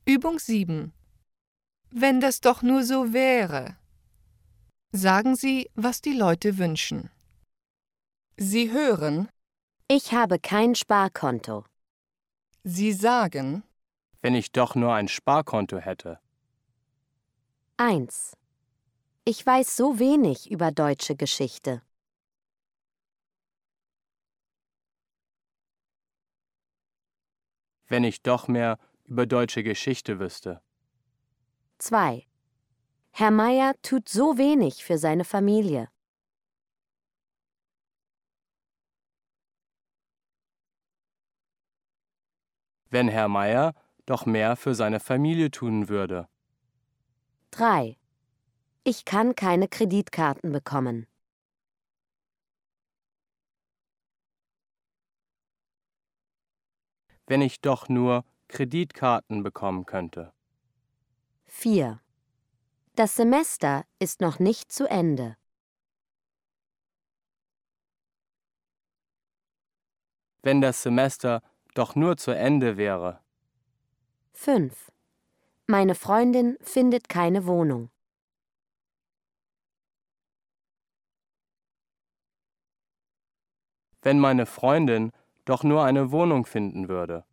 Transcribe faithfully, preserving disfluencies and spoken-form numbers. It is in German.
Übung sieben. Wenn das doch nur so wäre. Sagen Sie, was die Leute wünschen. Sie hören, Ich habe kein Sparkonto. Sie sagen, wenn ich doch nur ein Sparkonto hätte. eins. Ich weiß so wenig über deutsche Geschichte. Wenn ich doch mehr über deutsche Geschichte wüsste. zwei. Herr Meier tut so wenig für seine Familie. Wenn Herr Meier doch mehr für seine Familie tun würde. drei. Ich kann keine Kreditkarten bekommen. Wenn ich doch nur Kreditkarten bekommen könnte. vier. Das Semester ist noch nicht zu Ende. Wenn das Semester doch nur zu Ende wäre. fünf. Meine Freundin findet keine Wohnung. Wenn meine Freundin doch nur eine Wohnung finden würde.